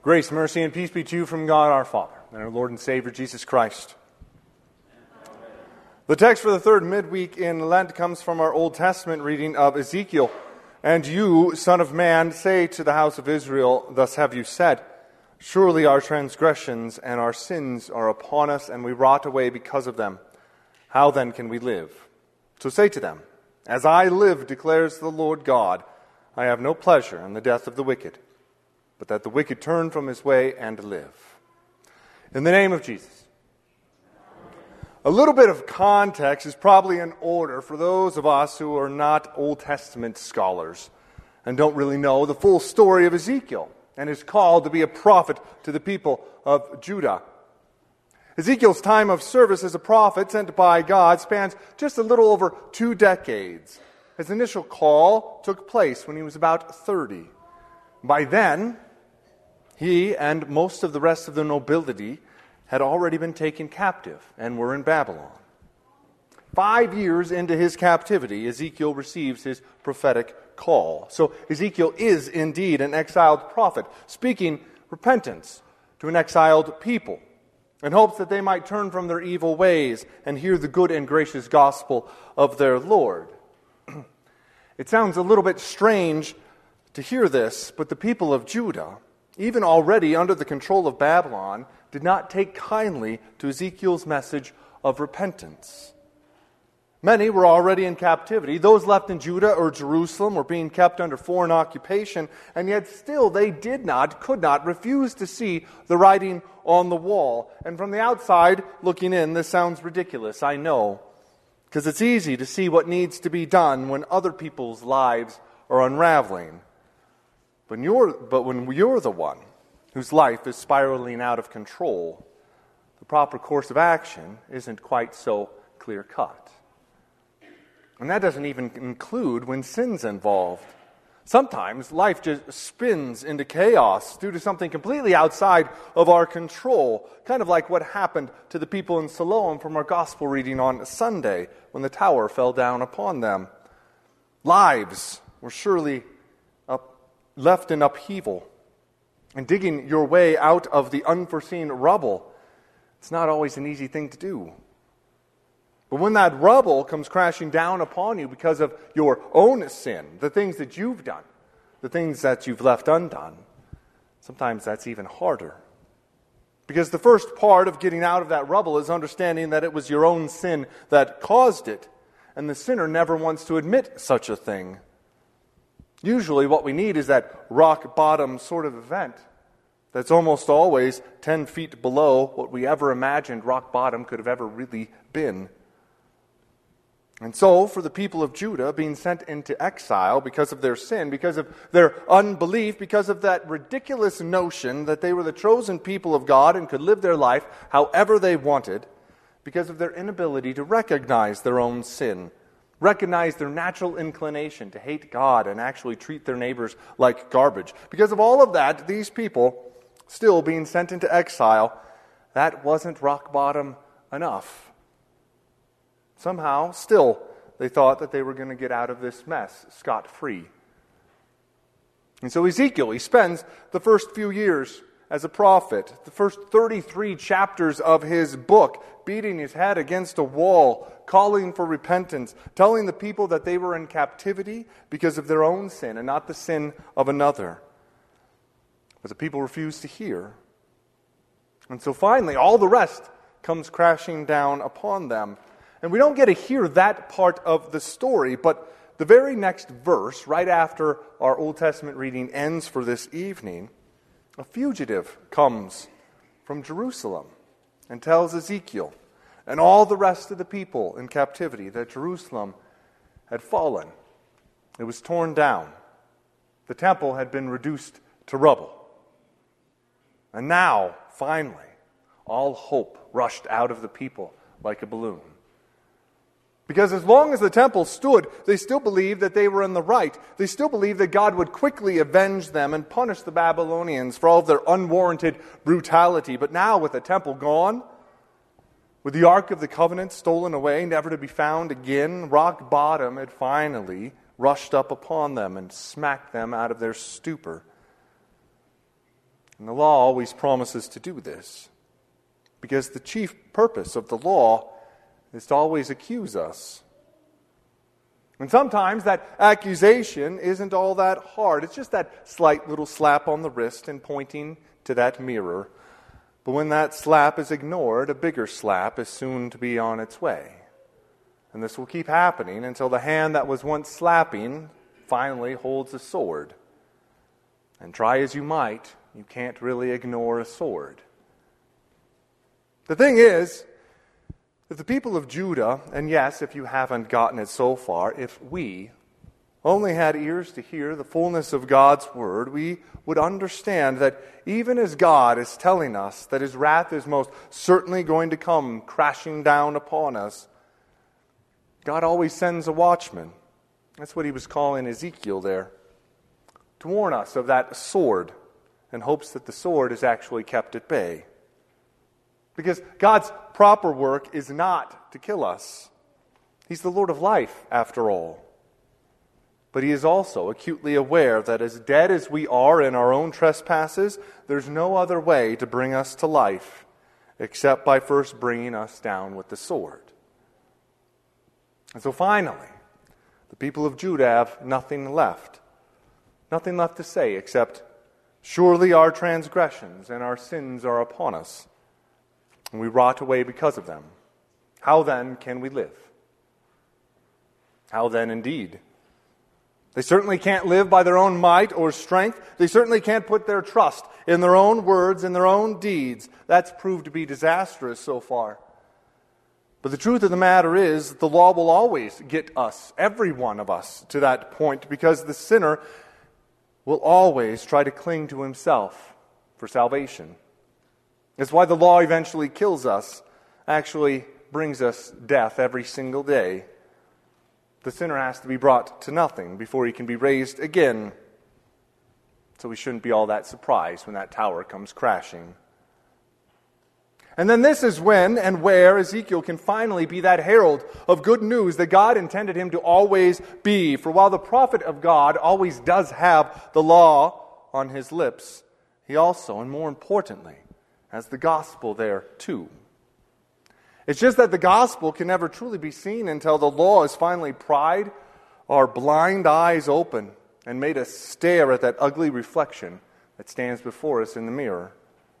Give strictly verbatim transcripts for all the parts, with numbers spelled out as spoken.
Grace, mercy, and peace be to you from God our Father and our Lord and Savior Jesus Christ. The text for the third midweek in Lent comes from our Old Testament reading of Ezekiel. And you, Son of Man, say to the house of Israel, thus have you said, surely our transgressions and our sins are upon us, and we rot away because of them. How then can we live? So say to them, as I live, declares the Lord God, I have no pleasure in the death of the wicked, but that the wicked turn from his way and live. In the name of Jesus. A little bit of context is probably in order for those of us who are not Old Testament scholars and don't really know the full story of Ezekiel and is called to be a prophet to the people of Judah. Ezekiel's time of service as a prophet sent by God spans just a little over two decades. His initial call took place when he was about thirty. By then, he and most of the rest of the nobility had already been taken captive and were in Babylon. Five years into his captivity, Ezekiel receives his prophetic call. So Ezekiel is indeed an exiled prophet, speaking repentance to an exiled people in hopes that they might turn from their evil ways and hear the good and gracious gospel of their Lord. It sounds a little bit strange to hear this, but the people of Judah, even already under the control of Babylon, did not take kindly to Ezekiel's message of repentance. Many were already in captivity. Those left in Judah or Jerusalem were being kept under foreign occupation, and yet still they did not, could not, refuse to see the writing on the wall. And from the outside looking in, this sounds ridiculous, I know, because it's easy to see what needs to be done when other people's lives are unraveling. But, you're, but when you're the one whose life is spiraling out of control, the proper course of action isn't quite so clear-cut. And that doesn't even include when sin's involved. Sometimes life just spins into chaos due to something completely outside of our control, kind of like what happened to the people in Siloam from our gospel reading on Sunday when the tower fell down upon them. Lives were surely left in upheaval, and digging your way out of the unforeseen rubble, it's not always an easy thing to do. But when that rubble comes crashing down upon you because of your own sin, the things that you've done, the things that you've left undone, sometimes that's even harder. Because the first part of getting out of that rubble is understanding that it was your own sin that caused it, and the sinner never wants to admit such a thing. Usually what we need is that rock bottom sort of event that's almost always ten feet below what we ever imagined rock bottom could have ever really been. And so, for the people of Judah being sent into exile because of their sin, because of their unbelief, because of that ridiculous notion that they were the chosen people of God and could live their life however they wanted, because of their inability to recognize their own sin, recognize their natural inclination to hate God and actually treat their neighbors like garbage. Because of all of that, these people, still being sent into exile, that wasn't rock bottom enough. Somehow, still, they thought that they were going to get out of this mess scot-free. And so Ezekiel, he spends the first few years as a prophet, the first thirty-three chapters of his book, beating his head against a wall, calling for repentance, telling the people that they were in captivity because of their own sin and not the sin of another. But the people refused to hear. And so finally, all the rest comes crashing down upon them. And we don't get to hear that part of the story, but the very next verse, right after our Old Testament reading ends for this evening, a fugitive comes from Jerusalem and tells Ezekiel and all the rest of the people in captivity that Jerusalem had fallen. It was torn down. The temple had been reduced to rubble. And now, finally, all hope rushed out of the people like a balloon. Because as long as the temple stood, they still believed that they were in the right. They still believed that God would quickly avenge them and punish the Babylonians for all of their unwarranted brutality. But now, with the temple gone, with the Ark of the Covenant stolen away, never to be found again, rock bottom had finally rushed up upon them and smacked them out of their stupor. And the law always promises to do this, because the chief purpose of the law is to always accuse us. And sometimes that accusation isn't all that hard. It's just that slight little slap on the wrist and pointing to that mirror. But when that slap is ignored, a bigger slap is soon to be on its way. And this will keep happening until the hand that was once slapping finally holds a sword. And try as you might, you can't really ignore a sword. The thing is, if the people of Judah, and yes, if you haven't gotten it so far, if we only had ears to hear the fullness of God's word, we would understand that even as God is telling us that his wrath is most certainly going to come crashing down upon us, God always sends a watchman. That's what he was calling Ezekiel there, to warn us of that sword, in hopes that the sword is actually kept at bay. Because God's proper work is not to kill us. He's the Lord of life, after all. But he is also acutely aware that as dead as we are in our own trespasses, there's no other way to bring us to life except by first bringing us down with the sword. And so finally, the people of Judah have nothing left. Nothing left to say except, surely our transgressions and our sins are upon us, and we rot away because of them. How then can we live? How then indeed? They certainly can't live by their own might or strength. They certainly can't put their trust in their own words and their own deeds. That's proved to be disastrous so far. But the truth of the matter is that the law will always get us, every one of us, to that point, because the sinner will always try to cling to himself for salvation. That's why the law eventually kills us, actually brings us death every single day. The sinner has to be brought to nothing before he can be raised again. So we shouldn't be all that surprised when that tower comes crashing. And then this is when and where Ezekiel can finally be that herald of good news that God intended him to always be. For while the prophet of God always does have the law on his lips, he also, and more importantly, has the gospel there too. It's just that the gospel can never truly be seen until the law has finally pried our blind eyes open and made us stare at that ugly reflection that stands before us in the mirror.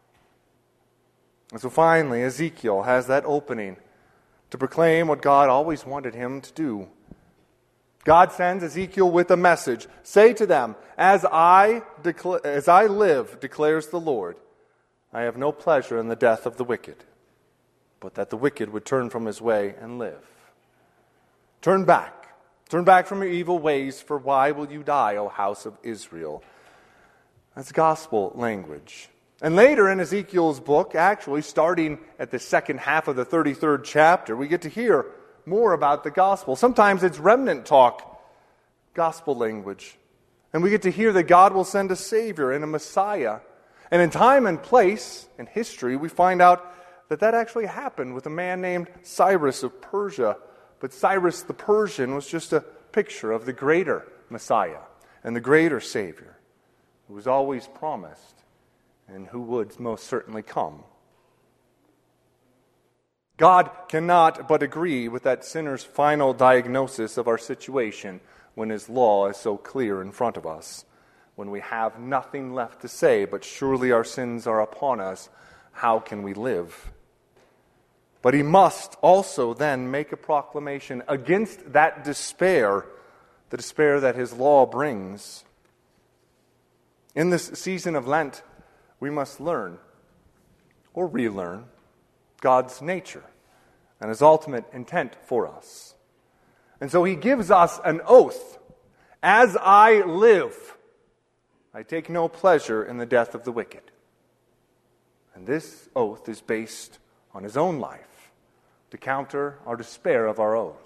And so finally, Ezekiel has that opening to proclaim what God always wanted him to do. God sends Ezekiel with a message. Say to them, as I, decla- as I live, declares the Lord, I have no pleasure in the death of the wicked, but that the wicked would turn from his way and live. Turn back. Turn back from your evil ways, for why will you die, O house of Israel? That's gospel language. And later in Ezekiel's book, actually starting at the second half of the thirty-third chapter, we get to hear more about the gospel. Sometimes it's remnant talk, gospel language. And we get to hear that God will send a Savior and a Messiah. And in time and place, in history, we find out that that actually happened with a man named Cyrus of Persia. But Cyrus the Persian was just a picture of the greater Messiah and the greater Savior who was always promised and who would most certainly come. God cannot but agree with that sinner's final diagnosis of our situation when his law is so clear in front of us. When we have nothing left to say, but surely our sins are upon us, how can we live? But he must also then make a proclamation against that despair, the despair that his law brings. In this season of Lent, we must learn, or relearn, God's nature and his ultimate intent for us. And so he gives us an oath. As I live, I take no pleasure in the death of the wicked. And this oath is based on his own life to counter our despair of our own.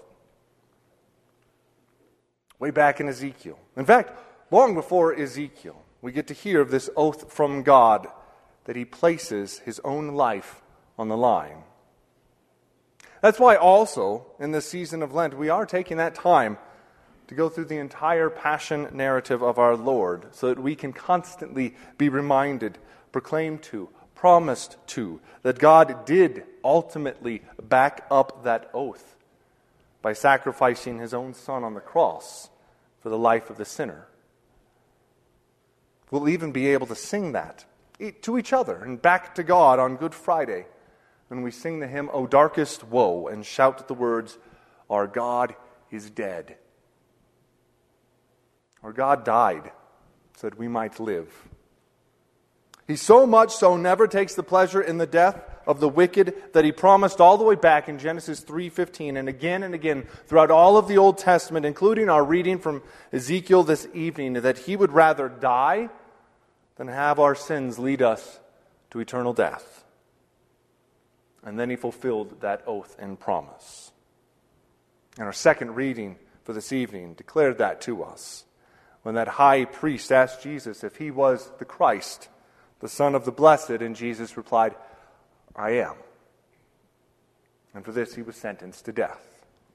Way back in Ezekiel. In fact, long before Ezekiel, we get to hear of this oath from God that he places his own life on the line. That's why also, in this season of Lent, we are taking that time to go through the entire passion narrative of our Lord so that we can constantly be reminded proclaimed to, promised to, that God did ultimately back up that oath by sacrificing his own Son on the cross for the life of the sinner. We'll even be able to sing that to each other and back to God on Good Friday when we sing the hymn, O Darkest Woe, and shout the words, Our God is dead. Our God died so that we might live. He so much so never takes the pleasure in the death of the wicked that he promised all the way back in Genesis three fifteen and again and again throughout all of the Old Testament, including our reading from Ezekiel this evening, that he would rather die than have our sins lead us to eternal death. And then he fulfilled that oath and promise. And our second reading for this evening declared that to us when that high priest asked Jesus if he was the Christ, the Son of the Blessed, and Jesus replied, I am. And for this he was sentenced to death.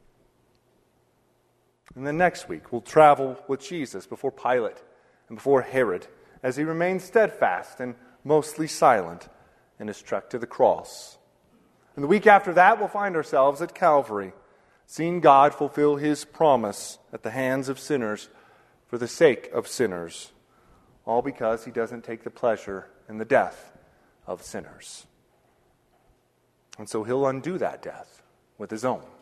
And then next week we'll travel with Jesus before Pilate and before Herod as he remains steadfast and mostly silent in his trek to the cross. And the week after that we'll find ourselves at Calvary, seeing God fulfill his promise at the hands of sinners for the sake of sinners, all because he doesn't take the pleasure in the death of sinners. And so he'll undo that death with his own.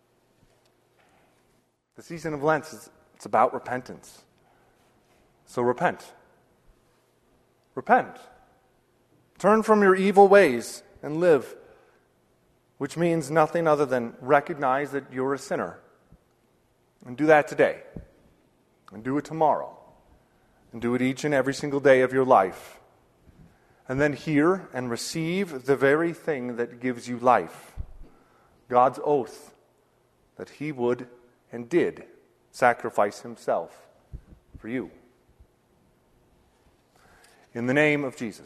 The season of Lent is it's about repentance. So repent. Repent. Turn from your evil ways and live, which means nothing other than recognize that you're a sinner. And do that today. And do it tomorrow. And do it each and every single day of your life. And then hear and receive the very thing that gives you life. God's oath that he would and did sacrifice himself for you. In the name of Jesus.